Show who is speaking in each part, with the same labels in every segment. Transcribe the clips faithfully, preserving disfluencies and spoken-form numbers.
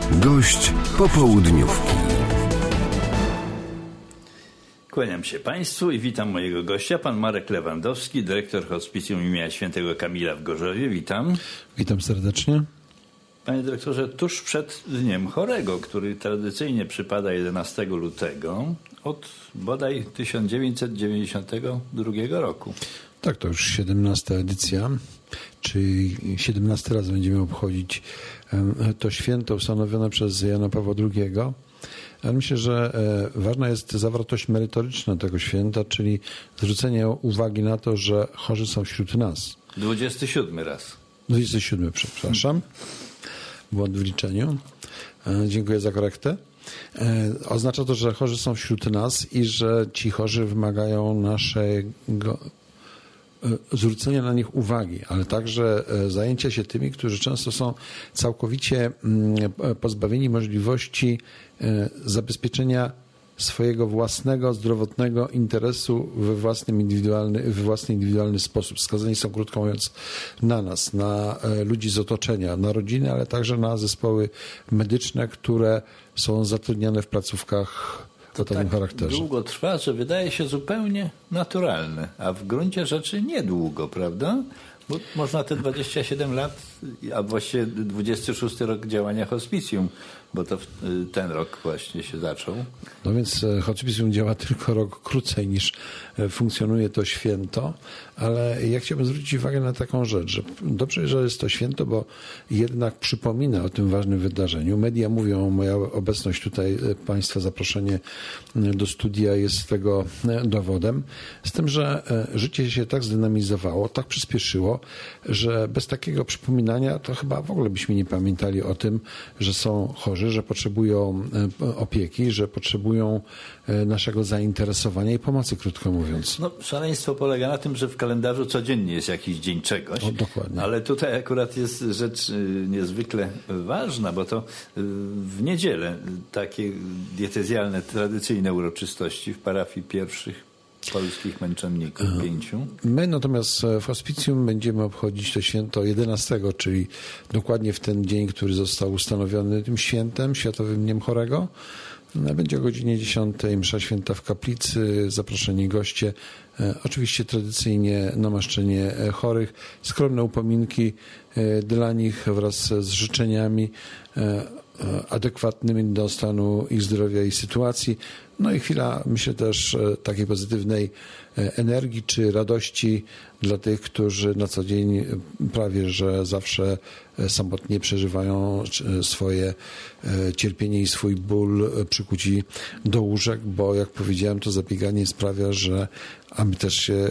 Speaker 1: Gość popołudniówki.
Speaker 2: Kłaniam się Państwu i witam mojego gościa, pan Marek Lewandowski, dyrektor Hospicjum imienia Świętego Kamila w Gorzowie. Witam.
Speaker 3: Witam serdecznie.
Speaker 2: Panie dyrektorze, tuż przed Dniem Chorego, który tradycyjnie przypada jedenastego lutego od bodaj tysiąc dziewięćset dziewięćdziesiątego drugiego roku.
Speaker 3: Tak, to już siedemnasta edycja, czyli siedemnasty raz będziemy obchodzić to święto ustanowione przez Jana Pawła drugiego. Ale myślę, że ważna jest zawartość merytoryczna tego święta, czyli zwrócenie uwagi na to, że chorzy są wśród nas.
Speaker 2: dwudziesty siódmy raz.
Speaker 3: dwudziesty siódmy, przepraszam. Błąd w liczeniu. Dziękuję za korektę. Oznacza to, że chorzy są wśród nas i że ci chorzy wymagają naszego zwrócenia na nich uwagi, ale także zajęcia się tymi, którzy często są całkowicie pozbawieni możliwości zabezpieczenia swojego własnego, zdrowotnego interesu we, własnym indywidualny, we własny indywidualny sposób. Skazani są, krótko mówiąc, na nas, na ludzi z otoczenia, na rodziny, ale także na zespoły medyczne, które są zatrudniane w placówkach o takim
Speaker 2: tak
Speaker 3: charakterze.
Speaker 2: Długo trwa, że wydaje się zupełnie naturalne, a w gruncie rzeczy niedługo, prawda? Bo można te dwadzieścia siedem lat, a właściwie dwudziesty szósty rok działania hospicjum, bo to ten rok właśnie się zaczął.
Speaker 3: No więc hospicjum działa tylko rok krócej niż funkcjonuje to święto, ale ja chciałbym zwrócić uwagę na taką rzecz, że dobrze, że jest to święto, bo jednak przypomina o tym ważnym wydarzeniu. Media mówią, moja obecność tutaj, Państwa zaproszenie do studia jest tego dowodem, z tym, że życie się tak zdynamizowało, tak przyspieszyło, że bez takiego przypominania to chyba w ogóle byśmy nie pamiętali o tym, że są chorzy, że potrzebują opieki, że potrzebują naszego zainteresowania i pomocy, krótko mówiąc.
Speaker 2: No, szaleństwo polega na tym, że w kalendarzu codziennie jest jakiś dzień czegoś.
Speaker 3: O, dokładnie.
Speaker 2: Ale tutaj akurat jest rzecz niezwykle ważna, bo to w niedzielę takie diecezjalne, tradycyjne uroczystości w parafii pierwszych polskich męczenników, pięciu.
Speaker 3: My natomiast w hospicjum będziemy obchodzić to święto jedenastego, czyli dokładnie w ten dzień, który został ustanowiony tym świętem, Światowym Dniem Chorego. Będzie o godzinie dziesiątej msza święta w kaplicy, zaproszeni goście, oczywiście tradycyjnie namaszczenie chorych, skromne upominki dla nich wraz z życzeniami adekwatnymi do stanu ich zdrowia i sytuacji. No i chwila, myślę, też takiej pozytywnej energii czy radości dla tych, którzy na co dzień prawie że zawsze samotnie przeżywają swoje cierpienie i swój ból przykuci do łóżek, bo jak powiedziałem, to zabieganie sprawia, że a my też się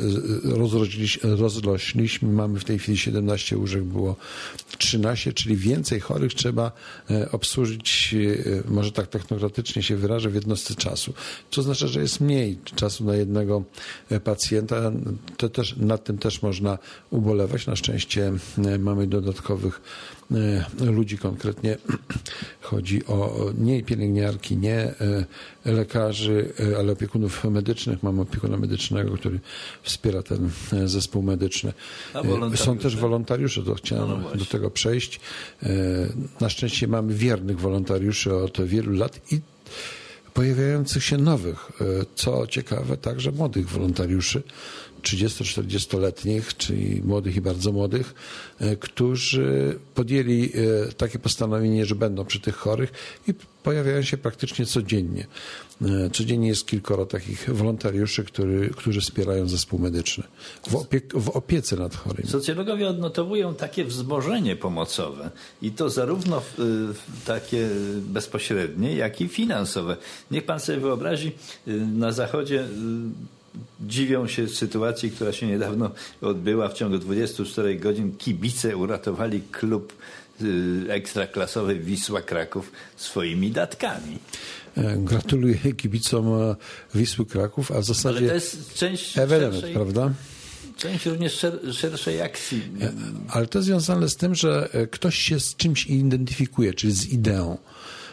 Speaker 3: rozrośliśmy. Mamy w tej chwili siedemnaście łóżek, było trzynaście, czyli więcej chorych trzeba obsłużyć, może tak technokratycznie się wyrażę, w jednostce czasu. Co oznacza, że jest mniej czasu na jednego pacjenta. To też, nad tym też można ubolewać. Na szczęście mamy dodatkowych ludzi, konkretnie chodzi o nie pielęgniarki, nie lekarzy, ale opiekunów medycznych. Mamy opiekuna medycznego, który wspiera ten zespół medyczny. Są też wolontariusze, to chciałem no no do tego przejść. Na szczęście mamy wiernych wolontariuszy od wielu lat i pojawiających się nowych, co ciekawe, także młodych wolontariuszy, trzydziesto-czterdziestoletnich, czyli młodych i bardzo młodych, którzy podjęli takie postanowienie, że będą przy tych chorych i pojawiają się praktycznie codziennie. Codziennie jest kilkoro takich wolontariuszy, który, którzy wspierają zespół medyczny w, opie- w opiece nad chorymi.
Speaker 2: Socjologowie odnotowują takie wzmożenie pomocowe i to zarówno w, w takie bezpośrednie, jak i finansowe. Niech pan sobie wyobrazi, na Zachodzie dziwią się sytuacji, która się niedawno odbyła. W ciągu dwudziestu czterech godzin kibice uratowali klub ekstraklasowy Wisła Kraków swoimi datkami.
Speaker 3: Gratuluję kibicom Wisły Kraków, a w zasadzie
Speaker 2: ale to jest część
Speaker 3: ewenement,
Speaker 2: szerszej,
Speaker 3: prawda?
Speaker 2: Część również szer- szerszej akcji.
Speaker 3: Ale to związane z tym, że ktoś się z czymś identyfikuje, czyli z ideą.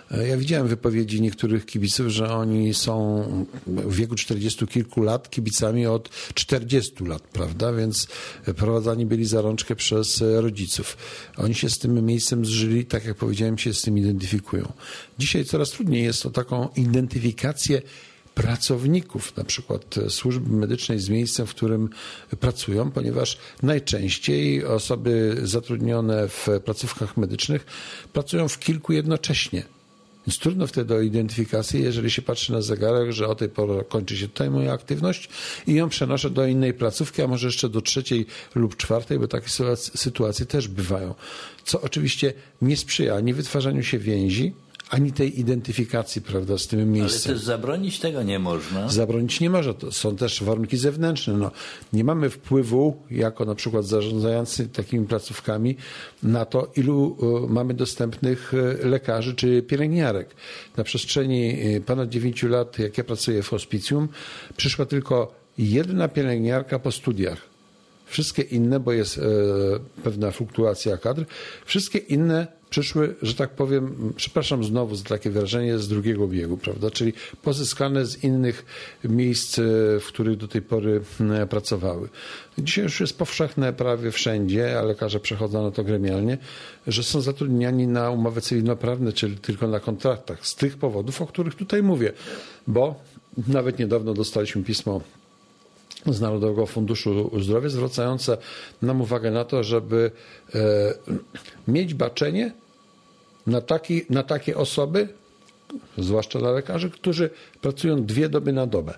Speaker 3: Ja widziałem wypowiedzi niektórych kibiców, że oni są w wieku czterdziestu kilku lat kibicami od czterdziestu lat, prawda? Więc prowadzani byli za rączkę przez rodziców. Oni się z tym miejscem zżyli, tak jak powiedziałem, się z tym identyfikują. Dzisiaj coraz trudniej jest o taką identyfikację pracowników, na przykład służby medycznej z miejscem, w którym pracują, ponieważ najczęściej osoby zatrudnione w placówkach medycznych pracują w kilku jednocześnie. Więc trudno wtedy o identyfikację, jeżeli się patrzy na zegarek, że o tej porze kończy się tutaj moja aktywność i ją przenoszę do innej placówki, a może jeszcze do trzeciej lub czwartej, bo takie sytuacje też bywają. Co oczywiście nie sprzyja ani wytwarzaniu się więzi, ani tej identyfikacji, prawda, z tym miejscem.
Speaker 2: Ale też zabronić tego nie można.
Speaker 3: Zabronić nie można. To są też warunki zewnętrzne. No, nie mamy wpływu, jako na przykład zarządzający takimi placówkami, na to, ilu y, mamy dostępnych y, lekarzy czy pielęgniarek. Na przestrzeni y, ponad dziewięciu lat, jak ja pracuję w hospicjum, przyszła tylko jedna pielęgniarka po studiach. Wszystkie inne, bo jest e, pewna fluktuacja kadr, wszystkie inne przyszły, że tak powiem, przepraszam znowu za takie wyrażenie, z drugiego biegu, prawda? Czyli pozyskane z innych miejsc, w których do tej pory pracowały. Dzisiaj już jest powszechne prawie wszędzie, a lekarze przechodzą na to gremialnie, że są zatrudniani na umowy cywilnoprawne, czyli tylko na kontraktach, z tych powodów, o których tutaj mówię. Bo nawet niedawno dostaliśmy pismo z Narodowego Funduszu Zdrowia zwracające nam uwagę na to, żeby e, mieć baczenie na, taki, na takie osoby, zwłaszcza dla lekarzy, którzy pracują dwie doby na dobę.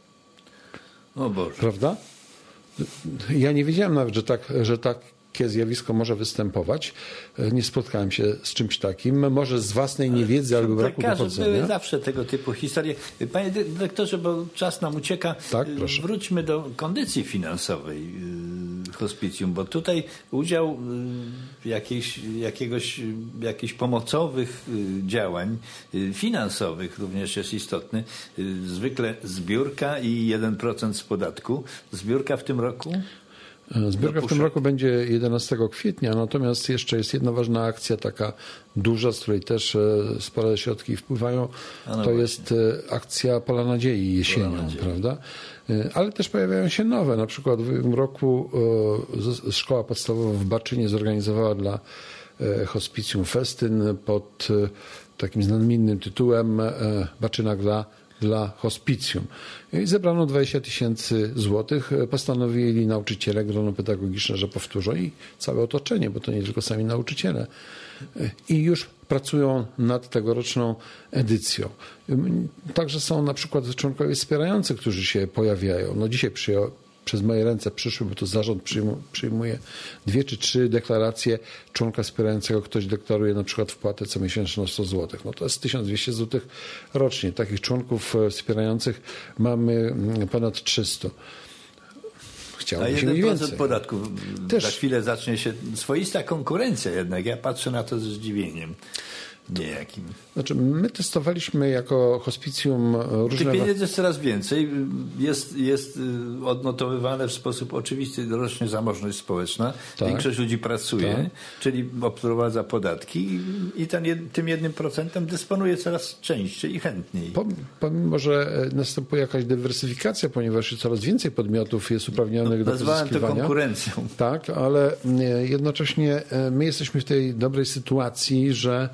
Speaker 2: O Boże.
Speaker 3: Prawda? Ja nie wiedziałem nawet, że tak, że tak takie zjawisko może występować. Nie spotkałem się z czymś takim. Może z własnej niewiedzy albo braku dochodzenia.
Speaker 2: Były zawsze tego typu historie. Panie dyrektorze, bo czas nam ucieka.
Speaker 3: Tak, proszę.
Speaker 2: Wróćmy do kondycji finansowej hospicjum, bo tutaj udział jakiejś, jakiegoś, jakichś pomocowych działań finansowych również jest istotny. Zwykle zbiórka i jeden procent z podatku. Zbiórka w tym roku?
Speaker 3: Zbiórka w tym roku będzie jedenastego kwietnia, natomiast jeszcze jest jedna ważna akcja, taka duża, z której też spore środki wpływają. No to właśnie. Jest akcja Pola Nadziei jesienią, Pola Nadziei. Prawda? Ale też pojawiają się nowe. Na przykład w tym roku Szkoła Podstawowa w Baczynie zorganizowała dla hospicjum festyn pod takim znamiennym tytułem Baczyna dla dla hospicjum. I zebrano dwadzieścia tysięcy złotych. Postanowili nauczyciele, grono pedagogiczne, że powtórzą i całe otoczenie, bo to nie tylko sami nauczyciele. I już pracują nad tegoroczną edycją. Także są na przykład członkowie wspierający, którzy się pojawiają. No dzisiaj przyjął przez moje ręce przyszły, bo to zarząd przyjmuje dwie czy trzy deklaracje członka wspierającego. Ktoś deklaruje na przykład wpłatę comiesięczną sto złotych. No to jest tysiąc dwieście złotych rocznie. Takich członków wspierających mamy ponad trzysta. Chciałbym się mniej więcej. A jeden procent
Speaker 2: podatku. Też. Za chwilę zacznie się swoista konkurencja jednak. Ja patrzę na to ze zdziwieniem. Niejakim.
Speaker 3: Znaczy, my testowaliśmy jako hospicjum różne...
Speaker 2: Tych pieniędzy jest coraz więcej. Jest, jest odnotowywane w sposób oczywisty rośnie zamożność społeczna. Tak. Większość ludzi pracuje, tak. Czyli odprowadza podatki i ten, tym jednym procentem dysponuje coraz częściej i chętniej.
Speaker 3: Pomimo, że następuje jakaś dywersyfikacja, ponieważ coraz więcej podmiotów jest uprawnionych no, do pozyskiwania.
Speaker 2: Nazwałem to konkurencją.
Speaker 3: Tak, ale jednocześnie my jesteśmy w tej dobrej sytuacji, że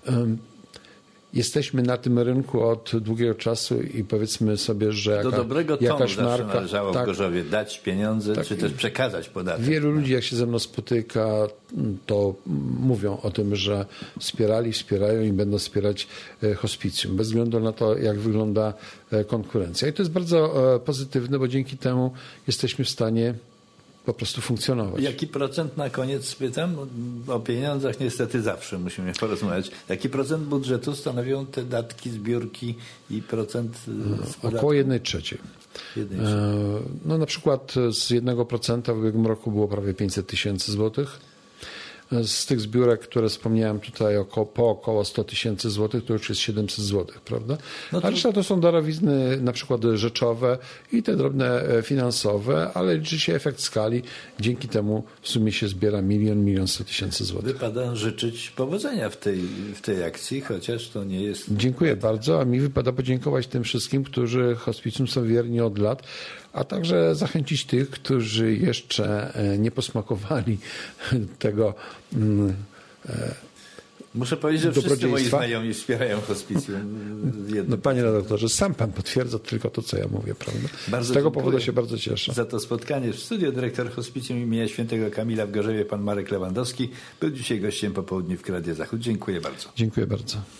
Speaker 3: jesteśmy na tym rynku od długiego czasu i powiedzmy sobie, że jaka,
Speaker 2: do dobrego tonu
Speaker 3: jakaś marka
Speaker 2: należało tak, w Gorzowie dać pieniądze, tak, czy też przekazać podatek.
Speaker 3: Wielu ludzi, jak się ze mną spotyka, to mówią o tym, że wspierali, wspierają i będą wspierać hospicjum, bez względu na to, jak wygląda konkurencja. I to jest bardzo pozytywne, bo dzięki temu jesteśmy w stanie po prostu funkcjonować.
Speaker 2: Jaki procent, na koniec spytam, o pieniądzach niestety zawsze musimy porozmawiać. Jaki procent budżetu stanowią te datki, zbiórki i procent z podatku?
Speaker 3: Około jednej trzeciej.
Speaker 2: Jednej trzeciej.
Speaker 3: No na przykład z jednego procenta w ubiegłym roku było prawie pięćset tysięcy złotych. z tych zbiórek, które wspomniałem tutaj, około, po około sto tysięcy złotych, to już jest siedemset złotych, prawda?
Speaker 2: No to...
Speaker 3: A reszta to są darowizny na przykład rzeczowe i te drobne finansowe, ale liczy się efekt skali. Dzięki temu w sumie się zbiera milion, milion sto tysięcy złotych.
Speaker 2: Wypada życzyć powodzenia w tej, w tej akcji, chociaż to nie jest...
Speaker 3: Dziękuję bardzo, a mi wypada podziękować tym wszystkim, którzy hospicjum są wierni od lat, a także zachęcić tych, którzy jeszcze nie posmakowali tego
Speaker 2: Muszę powiedzieć, że wszyscy moi znajomi wspierają hospicjum.
Speaker 3: No panie redaktorze, sam pan potwierdza tylko to, co ja mówię, prawda?
Speaker 2: Bardzo
Speaker 3: Z tego powodu się bardzo cieszę.
Speaker 2: Za to spotkanie w studiu. Dyrektor hospicjum imienia świętego Kamila w Gorzewie, pan Marek Lewandowski, był dzisiaj gościem po południu w Radia Zachód. Dziękuję bardzo.
Speaker 3: Dziękuję bardzo.